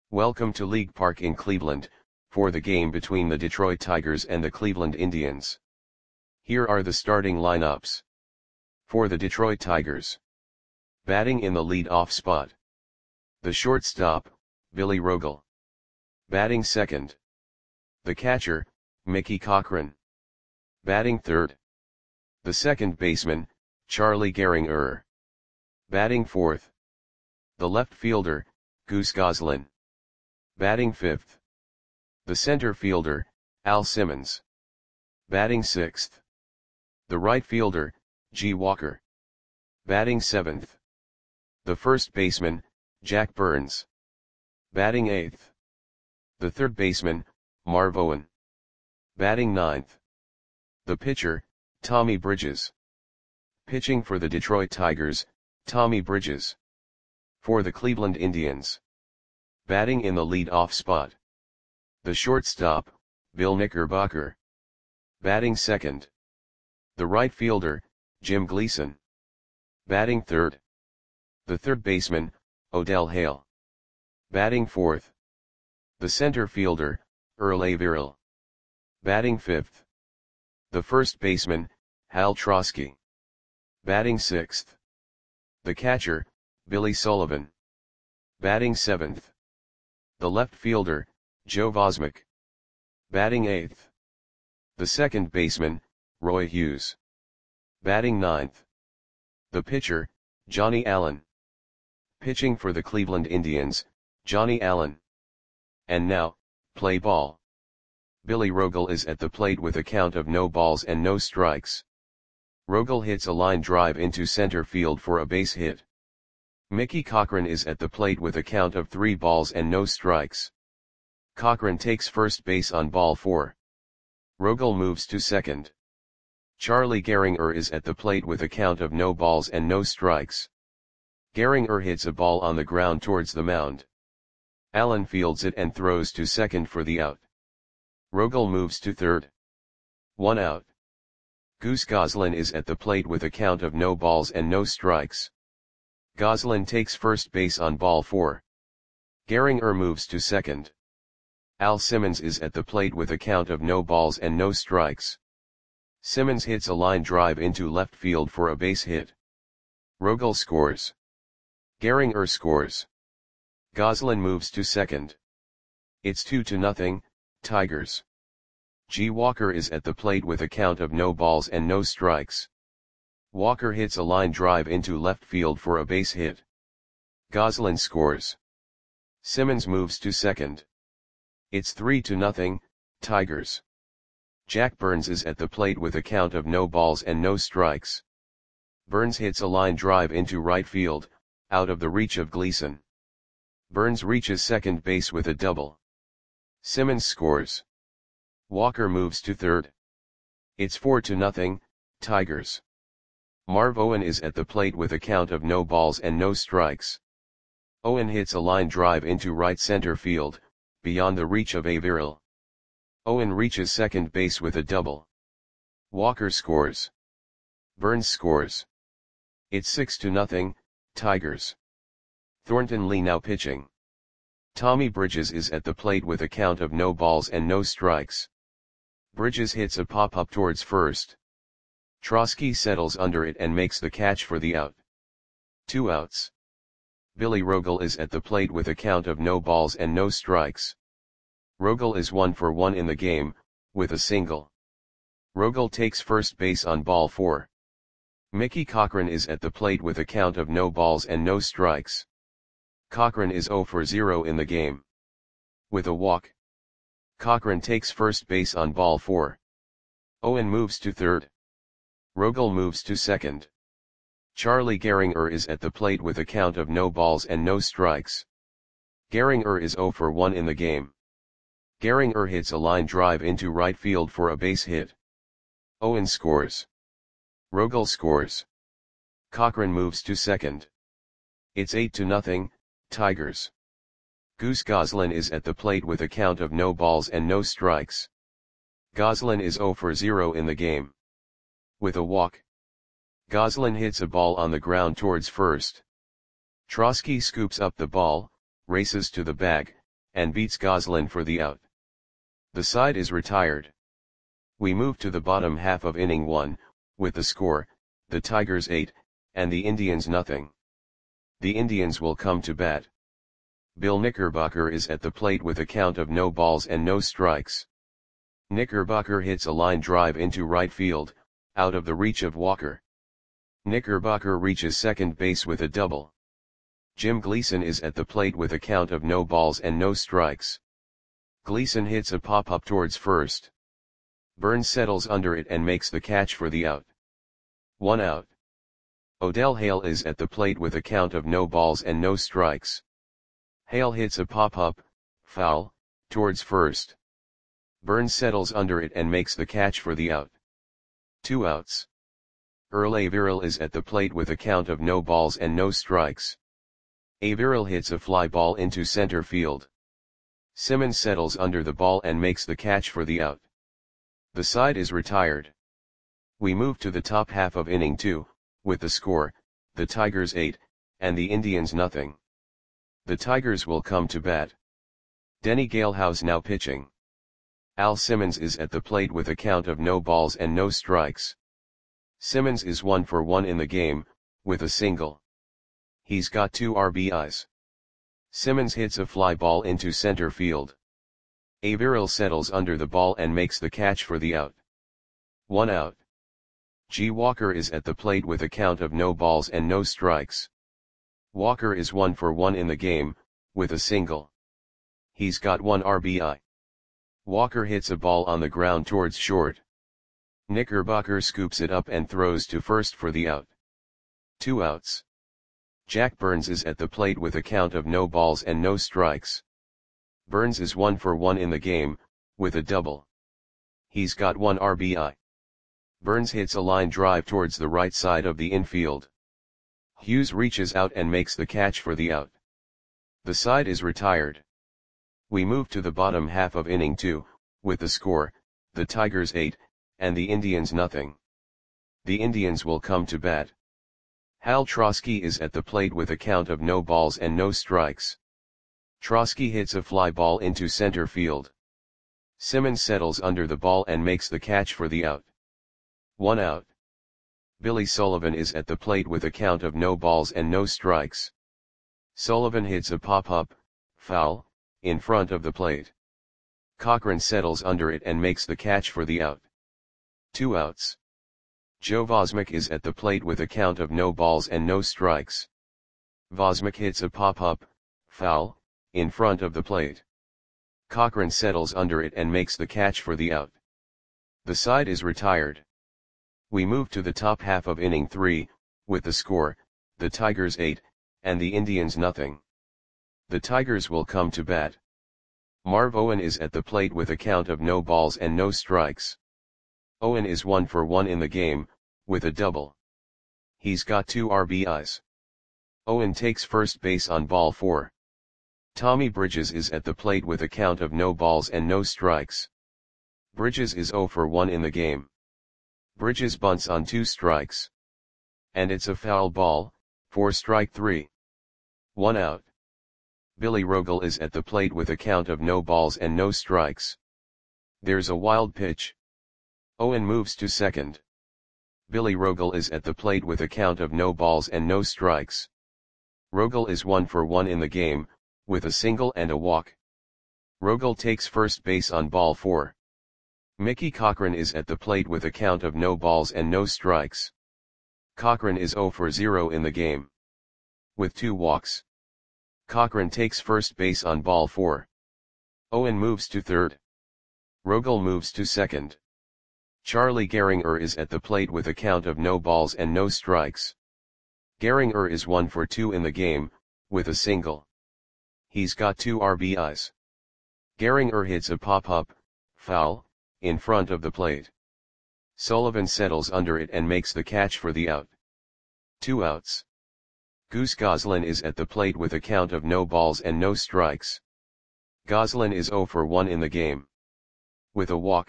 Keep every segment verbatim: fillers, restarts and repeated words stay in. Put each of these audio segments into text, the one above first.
Welcome to League Park in Cleveland, for the game between the Detroit Tigers and the Cleveland Indians. Here are the starting lineups. For the Detroit Tigers. Batting in the lead-off spot. The shortstop, Billy Rogel. Batting second. The catcher, Mickey Cochrane. Batting third. The second baseman, Charlie Gehringer. Batting fourth. The left fielder, Goose Goslin. Batting fifth. The center fielder, Al Simmons. Batting sixth. The right fielder, G. Walker. Batting seventh. The first baseman, Jack Burns. Batting eighth. The third baseman, Marv Owen. Batting ninth. The pitcher, Tommy Bridges. Pitching for the Detroit Tigers, Tommy Bridges. For the Cleveland Indians. Batting in the lead-off spot. The shortstop, Bill Knickerbocker. Batting second. The right fielder, Jim Gleason. Batting third. The third baseman, Odell Hale. Batting fourth. The center fielder, Earl Averill. Batting fifth. The first baseman, Hal Trosky. Batting sixth. The catcher, Billy Sullivan. Batting seventh. The left fielder, Joe Vosmick. Batting eighth. The second baseman, Roy Hughes. Batting ninth. The pitcher, Johnny Allen. Pitching for the Cleveland Indians, Johnny Allen. And now, play ball. Billy Rogel is at the plate with a count of no balls and no strikes. Rogel hits a line drive into center field for a base hit. Mickey Cochrane is at the plate with a count of three balls and no strikes. Cochrane takes first base on ball four. Rogel moves to second. Charlie Gehringer is at the plate with a count of no balls and no strikes. Gehringer hits a ball on the ground towards the mound. Allen fields it and throws to second for the out. Rogel moves to third. One out. Goose Goslin is at the plate with a count of no balls and no strikes. Goslin takes first base on ball four. Gehringer moves to second. Al Simmons is at the plate with a count of no balls and no strikes. Simmons hits a line drive into left field for a base hit. Rogel scores. Gehringer scores. Goslin moves to second. It's two to nothing, Tigers. G. Walker is at the plate with a count of no balls and no strikes. Walker hits a line drive into left field for a base hit. Goslin scores. Simmons moves to second. It's three to nothing, Tigers. Jack Burns is at the plate with a count of no balls and no strikes. Burns hits a line drive into right field, out of the reach of Gleason. Burns reaches second base with a double. Simmons scores. Walker moves to third. It's four to nothing, Tigers. Marv Owen is at the plate with a count of no balls and no strikes. Owen hits a line drive into right center field, beyond the reach of Averill. Owen reaches second base with a double. Walker scores. Burns scores. It's six to nothing, Tigers. Thornton Lee now pitching. Tommy Bridges is at the plate with a count of no balls and no strikes. Bridges hits a pop-up towards first. Trosky settles under it and makes the catch for the out. Two outs. Billy Rogel is at the plate with a count of no balls and no strikes. Rogel is one for one in the game, with a single. Rogel takes first base on ball four. Mickey Cochrane is at the plate with a count of no balls and no strikes. Cochrane is zero for zero in the game. With a walk. Cochrane takes first base on ball four. Owen moves to third. Rogel moves to second. Charlie Gehringer is at the plate with a count of no balls and no strikes. Gehringer is zero for one in the game. Gehringer hits a line drive into right field for a base hit. Owen scores. Rogel scores. Cochrane moves to second. It's eight to nothing, Tigers. Goose Goslin is at the plate with a count of no balls and no strikes. Goslin is zero for zero in the game. With a walk. Goslin hits a ball on the ground towards first. Trosky scoops up the ball, races to the bag, and beats Goslin for the out. The side is retired. We move to the bottom half of inning one, with the score, the Tigers eight, and the Indians nothing. The Indians will come to bat. Bill Knickerbocker is at the plate with a count of no balls and no strikes. Knickerbocker hits a line drive into right field, out of the reach of Walker. Knickerbocker reaches second base with a double. Jim Gleason is at the plate with a count of no balls and no strikes. Gleason hits a pop-up towards first. Burns settles under it and makes the catch for the out. One out. Odell Hale is at the plate with a count of no balls and no strikes. Hale hits a pop-up, foul, towards first. Burns settles under it and makes the catch for the out. Two outs. Earl Averill is at the plate with a count of no balls and no strikes. Averill hits a fly ball into center field. Simmons settles under the ball and makes the catch for the out. The side is retired. We move to the top half of inning two, with the score, the Tigers eight, and the Indians nothing. The Tigers will come to bat. Denny Galehouse now pitching. Al Simmons is at the plate with a count of no balls and no strikes. Simmons is one for one in the game, with a single. He's got two R B Is. Simmons hits a fly ball into center field. Averill settles under the ball and makes the catch for the out. One out. G. Walker is at the plate with a count of no balls and no strikes. Walker is one for one in the game, with a single. He's got one R B I. Walker hits a ball on the ground towards short. Knickerbocker scoops it up and throws to first for the out. Two outs. Jack Burns is at the plate with a count of no balls and no strikes. Burns is one for one in the game, with a double. He's got one R B I. Burns hits a line drive towards the right side of the infield. Hughes reaches out and makes the catch for the out. The side is retired. We move to the bottom half of inning two, with the score, the Tigers eight, and the Indians nothing. The Indians will come to bat. Hal Trosky is at the plate with a count of no balls and no strikes. Trosky hits a fly ball into center field. Simmons settles under the ball and makes the catch for the out. One out. Billy Sullivan is at the plate with a count of no balls and no strikes. Sullivan hits a pop-up, foul, in front of the plate. Cochran settles under it and makes the catch for the out. Two outs. Joe Vosmick is at the plate with a count of no balls and no strikes. Vosmick hits a pop-up, foul, in front of the plate. Cochran settles under it and makes the catch for the out. The side is retired. We move to the top half of inning three, with the score, the Tigers eight, and the Indians nothing. The Tigers will come to bat. Marv Owen is at the plate with a count of no balls and no strikes. Owen is one for one in the game, with a double. He's got two R B Is. Owen takes first base on ball four. Tommy Bridges is at the plate with a count of no balls and no strikes. Bridges is zero for one in the game. Bridges bunts on two strikes. And it's a foul ball, for strike three. One out. Billy Rogel is at the plate with a count of no balls and no strikes. There's a wild pitch. Owen moves to second. Billy Rogel is at the plate with a count of no balls and no strikes. Rogel is one for one in the game, with a single and a walk. Rogel takes first base on ball four. Mickey Cochran is at the plate with a count of no balls and no strikes. Cochran is zero for zero in the game. With two walks. Cochran takes first base on ball four. Owen moves to third. Rogel moves to second. Charlie Gehringer is at the plate with a count of no balls and no strikes. Gehringer is one for two in the game, with a single. He's got two R B Is. Gehringer hits a pop-up, foul, in front of the plate. Sullivan settles under it and makes the catch for the out. Two outs. Goose Goslin is at the plate with a count of no balls and no strikes. Goslin is zero for one in the game. With a walk.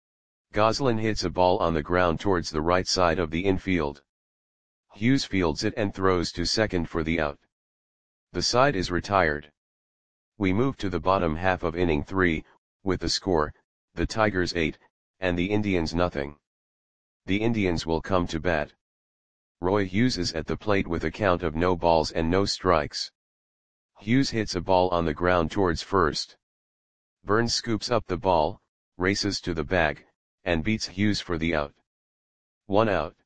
Goslin hits a ball on the ground towards the right side of the infield. Hughes fields it and throws to second for the out. The side is retired. We move to the bottom half of inning three, with the score, the Tigers eight, and the Indians nothing. The Indians will come to bat. Roy Hughes is at the plate with a count of no balls and no strikes. Hughes hits a ball on the ground towards first. Burns scoops up the ball, races to the bag, and beats Hughes for the out. One out.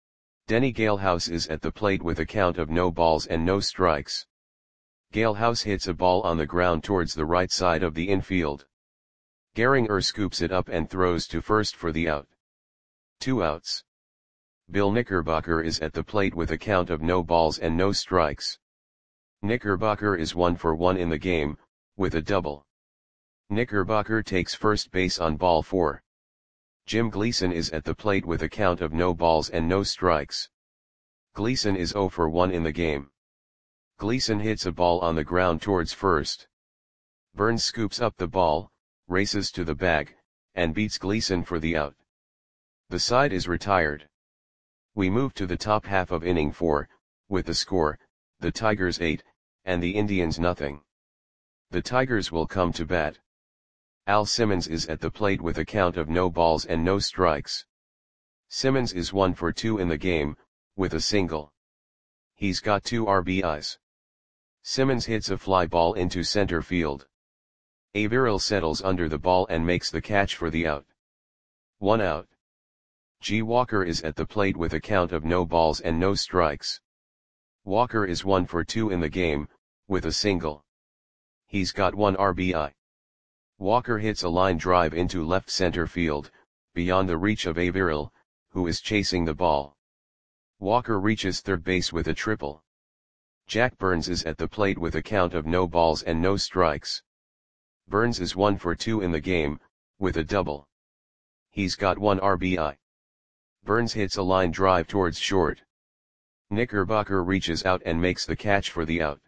Denny Galehouse is at the plate with a count of no balls and no strikes. Galehouse hits a ball on the ground towards the right side of the infield. Gehringer scoops it up and throws to first for the out. Two outs. Bill Knickerbocker is at the plate with a count of no balls and no strikes. Knickerbocker is one for one in the game, with a double. Knickerbocker takes first base on ball four. Jim Gleason is at the plate with a count of no balls and no strikes. Gleason is zero for one in the game. Gleason hits a ball on the ground towards first. Burns scoops up the ball, races to the bag, and beats Gleason for the out. The side is retired. We move to the top half of inning four, with the score, the Tigers eight, and the Indians nothing. The Tigers will come to bat. Al Simmons is at the plate with a count of no balls and no strikes. Simmons is one for two in the game, with a single. He's got two R B Is. Simmons hits a fly ball into center field. Averill settles under the ball and makes the catch for the out. One out. G. Walker is at the plate with a count of no balls and no strikes. Walker is one for two in the game, with a single. He's got one R B I. Walker hits a line drive into left center field, beyond the reach of Averill, who is chasing the ball. Walker reaches third base with a triple. Jack Burns is at the plate with a count of no balls and no strikes. Burns is one for two in the game, with a double. He's got one R B I. Burns hits a line drive towards short. Knickerbocker reaches out and makes the catch for the out.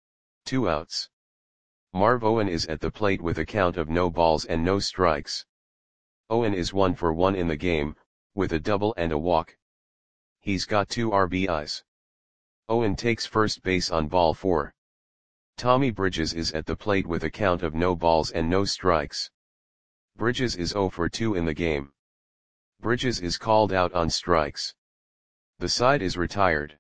Two outs. Marv Owen is at the plate with a count of no balls and no strikes. Owen is one for one in the game, with a double and a walk. He's got two R B Is. Owen takes first base on ball four. Tommy Bridges is at the plate with a count of no balls and no strikes. Bridges is zero for two in the game. Bridges is called out on strikes. The side is retired.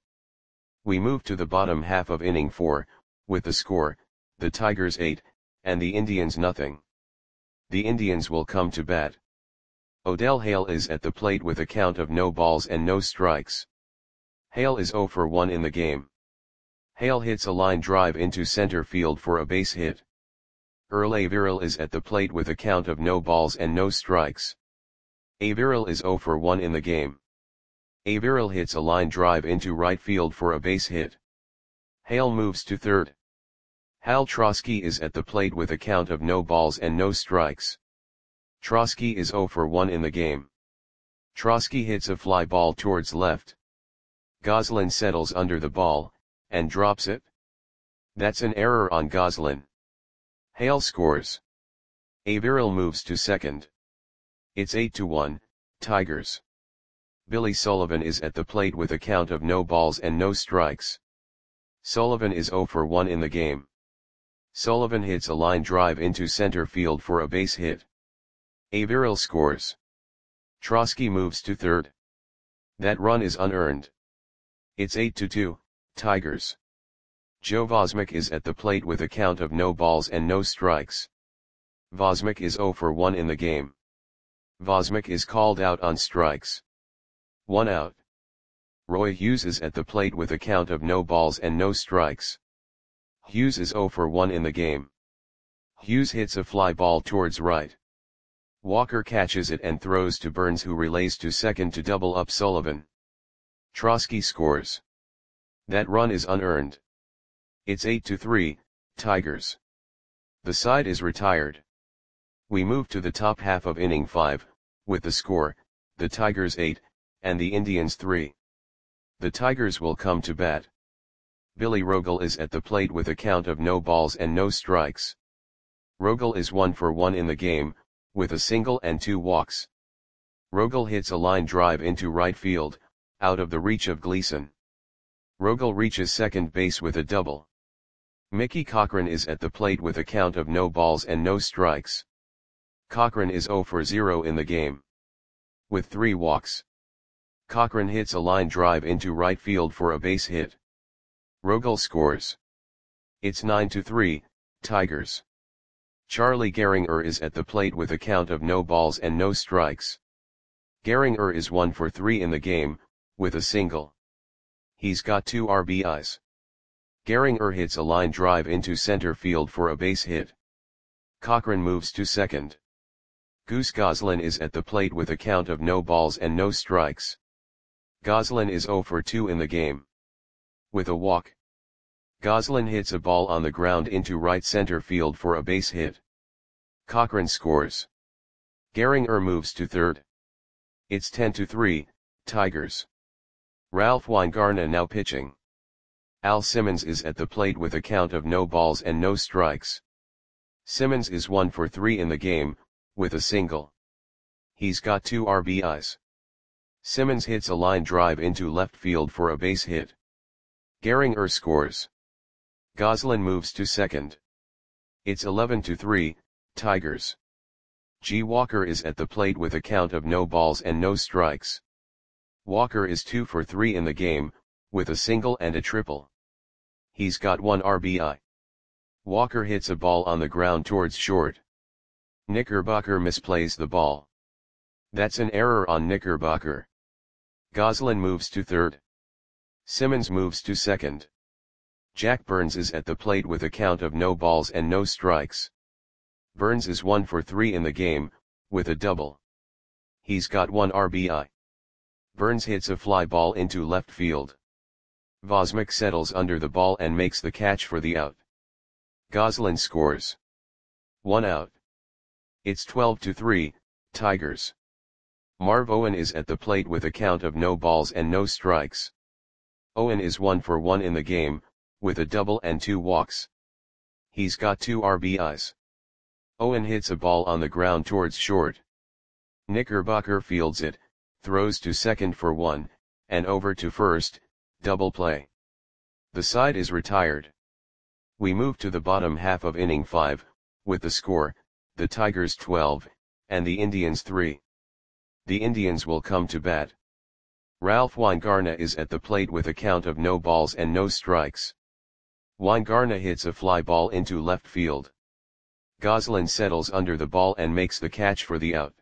We move to the bottom half of inning four, with the score, the Tigers eight, and the Indians nothing. The Indians will come to bat. Odell Hale is at the plate with a count of no balls and no strikes. Hale is zero for one in the game. Hale hits a line drive into center field for a base hit. Earl Averill is at the plate with a count of no balls and no strikes. Averill is zero for one in the game. Averill hits a line drive into right field for a base hit. Hale moves to third. Hal Trosky is at the plate with a count of no balls and no strikes. Trosky is zero for one in the game. Trosky hits a fly ball towards left. Goslin settles under the ball, and drops it. That's an error on Goslin. Hale scores. Averill moves to second. It's eight to one, Tigers. Billy Sullivan is at the plate with a count of no balls and no strikes. Sullivan is zero for one in the game. Sullivan hits a line drive into center field for a base hit. Averill scores. Trosky moves to third. That run is unearned. It's eight to two, Tigers. Joe Vosmick is at the plate with a count of no balls and no strikes. Vosmick is zero for one in the game. Vosmick is called out on strikes. One out. Roy Hughes is at the plate with a count of no balls and no strikes. Hughes is zero for one in the game. Hughes hits a fly ball towards right. Walker catches it and throws to Burns, who relays to second to double up Sullivan. Trosky scores. That run is unearned. It's eight to three, Tigers. The side is retired. We move to the top half of inning five, with the score, the Tigers eight, and the Indians three. The Tigers will come to bat. Billy Rogel is at the plate with a count of no balls and no strikes. Rogel is one for one in the game, with a single and two walks. Rogel hits a line drive into right field, out of the reach of Gleason. Rogel reaches second base with a double. Mickey Cochrane is at the plate with a count of no balls and no strikes. Cochrane is zero for zero in the game. With three walks. Cochrane hits a line drive into right field for a base hit. Rogel scores. It's nine to three, Tigers. Charlie Gehringer is at the plate with a count of no balls and no strikes. Gehringer is one for three in the game, with a single. He's got two R B Is. Gehringer hits a line drive into center field for a base hit. Cochrane moves to second. Goose Goslin is at the plate with a count of no balls and no strikes. Goslin is zero for two in the game. With a walk. Goslin hits a ball on the ground into right center field for a base hit. Cochrane scores. Gehringer moves to third. It's ten to three, Tigers. Ralph Weingarten now pitching. Al Simmons is at the plate with a count of no balls and no strikes. Simmons is one for three in the game, with a single. He's got two R B Is. Simmons hits a line drive into left field for a base hit. Gehringer scores. Goslin moves to second. It's eleven to three, Tigers. G. Walker is at the plate with a count of no balls and no strikes. Walker is two for three in the game, with a single and a triple. He's got one R B I. Walker hits a ball on the ground towards short. Knickerbocker misplays the ball. That's an error on Knickerbocker. Goslin moves to third. Simmons moves to second. Jack Burns is at the plate with a count of no balls and no strikes. Burns is one for three in the game, with a double. He's got one R B I. Burns hits a fly ball into left field. Vosmick settles under the ball and makes the catch for the out. Goslin scores. One out. It's twelve to three, Tigers. Marv Owen is at the plate with a count of no balls and no strikes. Owen is one for one in the game, with a double and two walks. He's got two R B Is. Owen hits a ball on the ground towards short. Knickerbocker fields it, throws to second for one, and over to first, double play. The side is retired. We move to the bottom half of inning five, with the score, the Tigers twelve, and the Indians three. The Indians will come to bat. Ralph Weingarten is at the plate with a count of no balls and no strikes. Weingarten hits a fly ball into left field. Goslin settles under the ball and makes the catch for the out.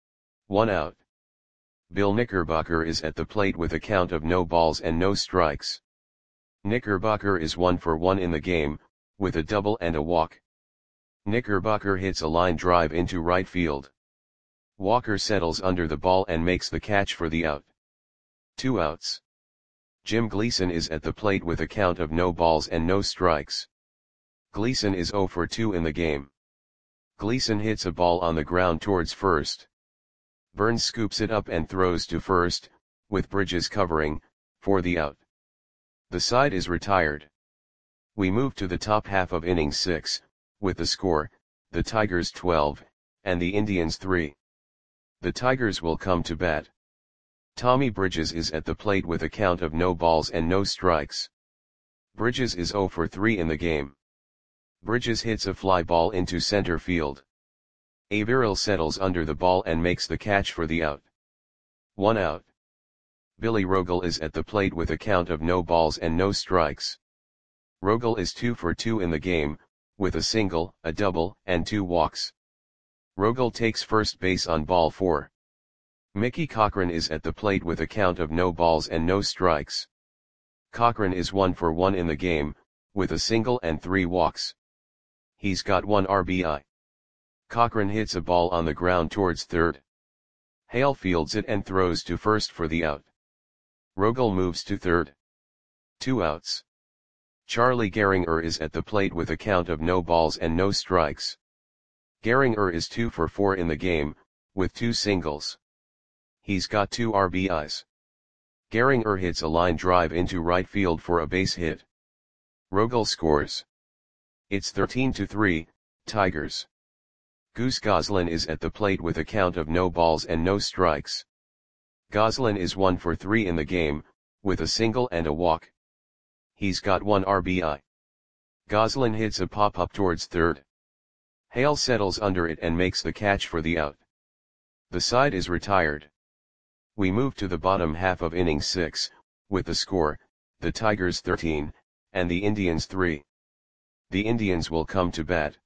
One out. Bill Knickerbocker is at the plate with a count of no balls and no strikes. Knickerbocker is one for one in the game, with a double and a walk. Knickerbocker hits a line drive into right field. Walker settles under the ball and makes the catch for the out. Two outs. Jim Gleason is at the plate with a count of no balls and no strikes. Gleason is zero for two in the game. Gleason hits a ball on the ground towards first. Burns scoops it up and throws to first, with Bridges covering, for the out. The side is retired. We move to the top half of inning six, with the score, the Tigers twelve, and the Indians three. The Tigers will come to bat. Tommy Bridges is at the plate with a count of no balls and no strikes. Bridges is zero for three in the game. Bridges hits a fly ball into center field. Averill settles under the ball and makes the catch for the out. One out. Billy Rogel is at the plate with a count of no balls and no strikes. Rogel is two for two in the game, with a single, a double, and two walks. Rogel takes first base on ball four. Mickey Cochrane is at the plate with a count of no balls and no strikes. Cochrane is one for one in the game, with a single and three walks. He's got one R B I. Cochrane hits a ball on the ground towards third. Hale fields it and throws to first for the out. Rogel moves to third. Two outs. Charlie Gehringer is at the plate with a count of no balls and no strikes. Gehringer is two for four in the game, with two singles. He's got two R B Is. Gehringer hits a line drive into right field for a base hit. Rogel scores. It's thirteen to three, Tigers. Goose Goslin is at the plate with a count of no balls and no strikes. Goslin is one for three in the game, with a single and a walk. He's got one R B I. Goslin hits a pop-up towards third. Hale settles under it and makes the catch for the out. The side is retired. We move to the bottom half of inning six, with the score, the Tigers thirteen, and the Indians three. The Indians will come to bat.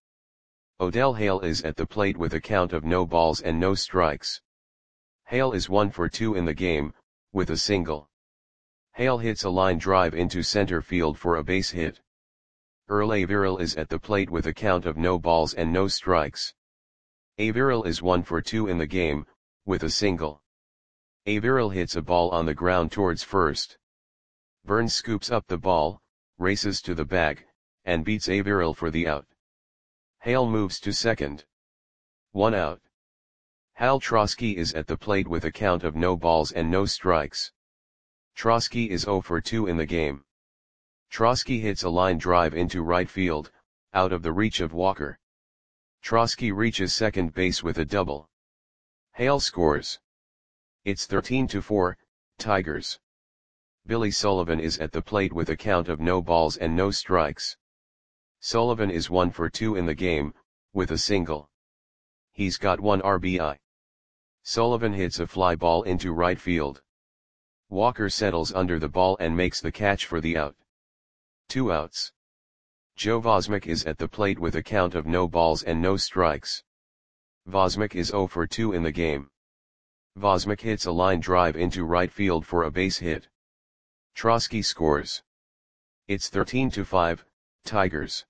Odell Hale is at the plate with a count of no balls and no strikes. Hale is one for two in the game, with a single. Hale hits a line drive into center field for a base hit. Earl Averill is at the plate with a count of no balls and no strikes. Averill is one for two in the game, with a single. Averill hits a ball on the ground towards first. Burns scoops up the ball, races to the bag, and beats Averill for the out. Hale moves to second. One out. Hal Trosky is at the plate with a count of no balls and no strikes. Trosky is zero for two in the game. Trosky hits a line drive into right field, out of the reach of Walker. Trosky reaches second base with a double. Hale scores. It's thirteen to four, Tigers. Billy Sullivan is at the plate with a count of no balls and no strikes. Sullivan is one for two in the game, with a single. He's got one R B I. Sullivan hits a fly ball into right field. Walker settles under the ball and makes the catch for the out. Two outs. Joe Vosmick is at the plate with a count of no balls and no strikes. Vosmick is zero for two in the game. Vosmick hits a line drive into right field for a base hit. Trosky scores. It's thirteen to five, Tigers.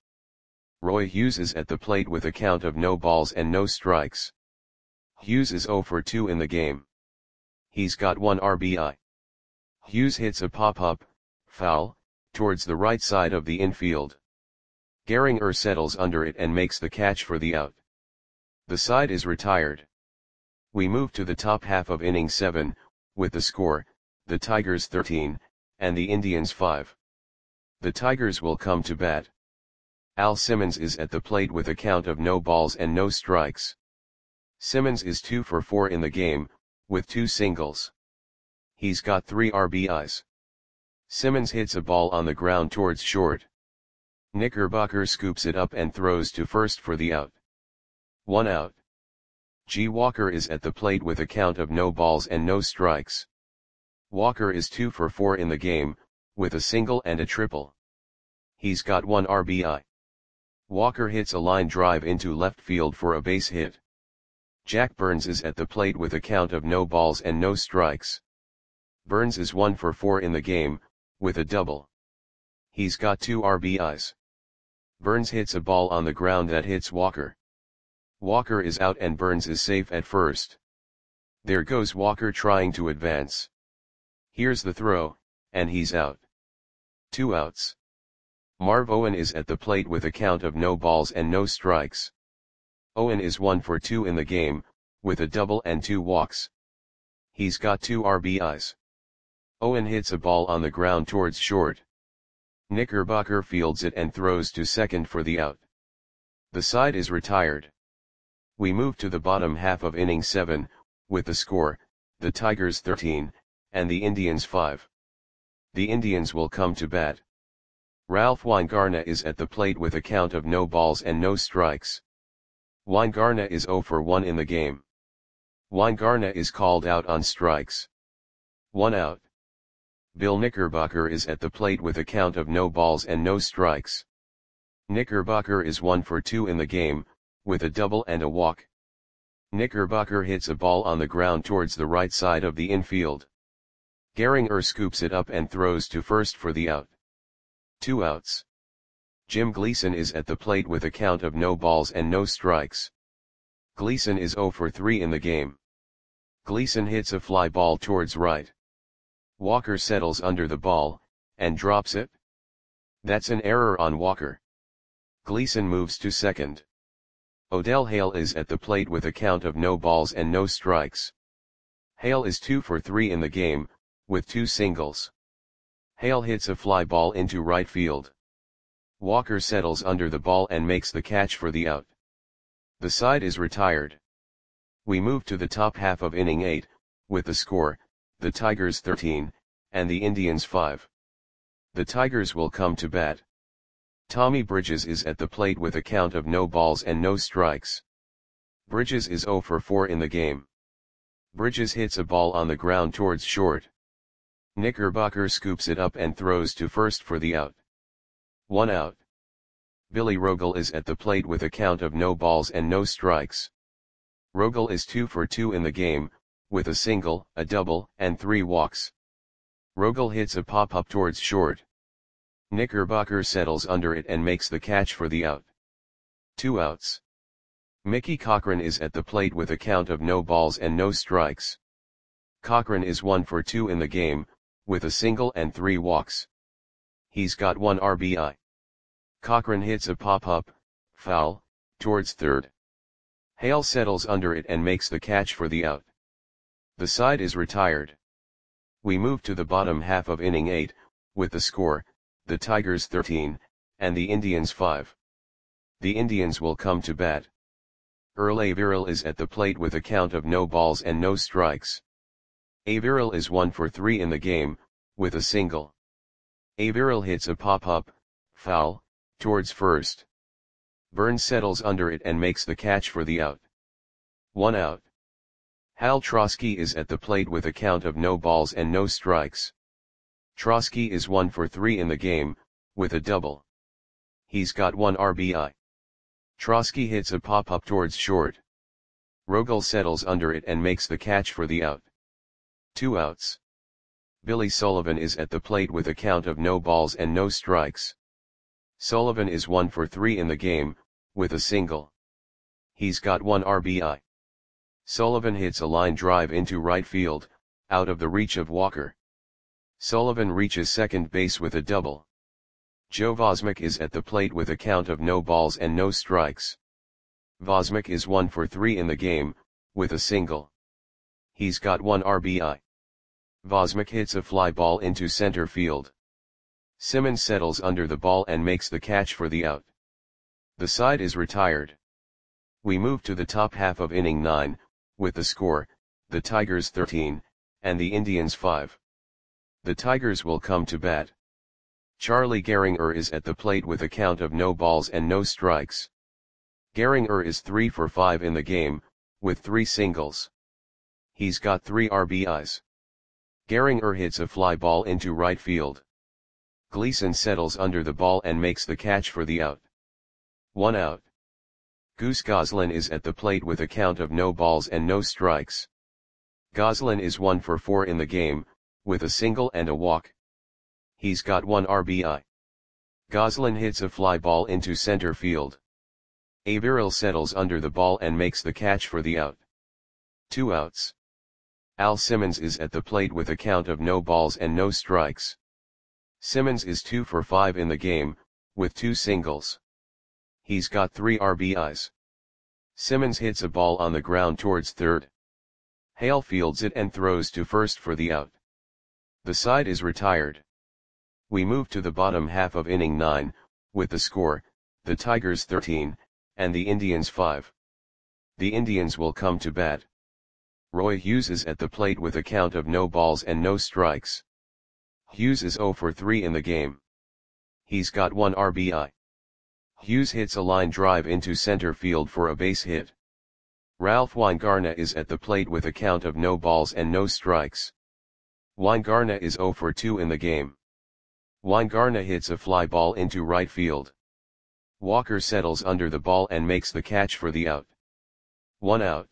Roy Hughes is at the plate with a count of no balls and no strikes. Hughes is zero for two in the game. He's got one R B I. Hughes hits a pop-up, foul, towards the right side of the infield. Gehringer settles under it and makes the catch for the out. The side is retired. We move to the top half of inning seven, with the score, the Tigers thirteen, and the Indians five. The Tigers will come to bat. Al Simmons is at the plate with a count of no balls and no strikes. Simmons is two for four in the game, with two singles. He's got three R B Is. Simmons hits a ball on the ground towards short. Knickerbocker scoops it up and throws to first for the out. One out. G. Walker is at the plate with a count of no balls and no strikes. Walker is two for four in the game, with a single and a triple. He's got one R B I. Walker hits a line drive into left field for a base hit. Jack Burns is at the plate with a count of no balls and no strikes. Burns is one for four in the game, with a double. He's got two R B Is. Burns hits a ball on the ground that hits Walker. Walker is out and Burns is safe at first. There goes Walker trying to advance. Here's the throw, and he's out. Two outs. Marv Owen is at the plate with a count of no balls and no strikes. Owen is one for two in the game, with a double and two walks. He's got two R B Is. Owen hits a ball on the ground towards short. Knickerbocker fields it and throws to second for the out. The side is retired. We move to the bottom half of inning seven, with the score, the Tigers thirteen, and the Indians five. The Indians will come to bat. Ralph Weingarten is at the plate with a count of no balls and no strikes. Weingarten is zero for one in the game. Weingarten is called out on strikes. One out. Bill Knickerbocker is at the plate with a count of no balls and no strikes. Knickerbocker is one for two in the game, with a double and a walk. Knickerbocker hits a ball on the ground towards the right side of the infield. Gehringer scoops it up and throws to first for the out. Two outs. Jim Gleason is at the plate with a count of no balls and no strikes. Gleason is zero for three in the game. Gleason hits a fly ball towards right. Walker settles under the ball, and drops it. That's an error on Walker. Gleason moves to second. Odell Hale is at the plate with a count of no balls and no strikes. Hale is two for three in the game, with two singles. Hale hits a fly ball into right field. Walker settles under the ball and makes the catch for the out. The side is retired. We move to the top half of inning eight, with the score, the Tigers thirteen, and the Indians five. The Tigers will come to bat. Tommy Bridges is at the plate with a count of no balls and no strikes. Bridges is zero for four in the game. Bridges hits a ball on the ground towards short. Knickerbocker scoops it up and throws to first for the out. One out. Billy Rogel is at the plate with a count of no balls and no strikes. Rogel is two for two in the game, with a single, a double, and three walks. Rogel hits a pop-up towards short. Knickerbocker settles under it and makes the catch for the out. Two outs. Mickey Cochran is at the plate with a count of no balls and no strikes. Cochran is one for two in the game, with a single and three walks. He's got one R B I. Cochran hits a pop-up, foul, towards third. Hale settles under it and makes the catch for the out. The side is retired. We move to the bottom half of inning eight, with the score, the Tigers thirteen, and the Indians five. The Indians will come to bat. Earl Averill is at the plate with a count of no balls and no strikes. Averill is one for three in the game, with a single. Averill hits a pop-up, foul, towards first. Burns settles under it and makes the catch for the out. One out. Hal Trosky is at the plate with a count of no balls and no strikes. Trosky is one for three in the game, with a double. He's got one R B I. Trosky hits a pop-up towards short. Rogel settles under it and makes the catch for the out. Two outs. Billy Sullivan is at the plate with a count of no balls and no strikes. Sullivan is one for three in the game, with a single. He's got one R B I. Sullivan hits a line drive into right field, out of the reach of Walker. Sullivan reaches second base with a double. Joe Vosmick is at the plate with a count of no balls and no strikes. Vosmick is one for three in the game, with a single. He's got one R B I. Vosmick hits a fly ball into center field. Simmons settles under the ball and makes the catch for the out. The side is retired. We move to the top half of inning nine, with the score, the Tigers thirteen, and the Indians five. The Tigers will come to bat. Charlie Gehringer is at the plate with a count of no balls and no strikes. Gehringer is three for five in the game, with three singles. He's got three R B Is. Gehringer hits a fly ball into right field. Gleason settles under the ball and makes the catch for the out. One out. Goose Goslin is at the plate with a count of no balls and no strikes. Goslin is one for four in the game, with a single and a walk. He's got one R B I. Goslin hits a fly ball into center field. Averill settles under the ball and makes the catch for the out. Two outs. Al Simmons is at the plate with a count of no balls and no strikes. Simmons is two for five in the game, with two singles. He's got three R B Is. Simmons hits a ball on the ground towards third. Hale fields it and throws to first for the out. The side is retired. We move to the bottom half of inning nine, with the score, the Tigers thirteen, and the Indians five. The Indians will come to bat. Roy Hughes is at the plate with a count of no balls and no strikes. Hughes is zero for three in the game. He's got one R B I. Hughes hits a line drive into center field for a base hit. Ralph Weingarna is at the plate with a count of no balls and no strikes. Weingarna is zero for two in the game. Weingarna hits a fly ball into right field. Walker settles under the ball and makes the catch for the out. One out.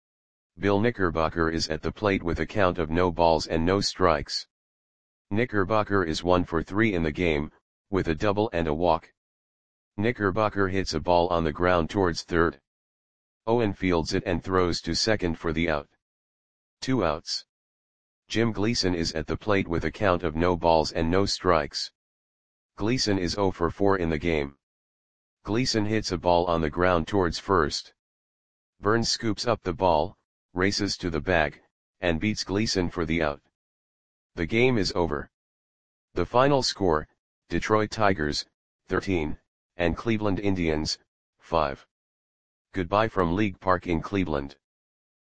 Bill Knickerbocker is at the plate with a count of no balls and no strikes. Knickerbocker is one for three in the game, with a double and a walk. Knickerbocker hits a ball on the ground towards third. Owen fields it and throws to second for the out. Two outs. Jim Gleason is at the plate with a count of no balls and no strikes. Gleason is zero for four in the game. Gleason hits a ball on the ground towards first. Burns scoops up the ball, races to the bag, and beats Gleason for the out. The game is over. The final score, Detroit Tigers, thirteen, and Cleveland Indians, five. Goodbye from League Park in Cleveland.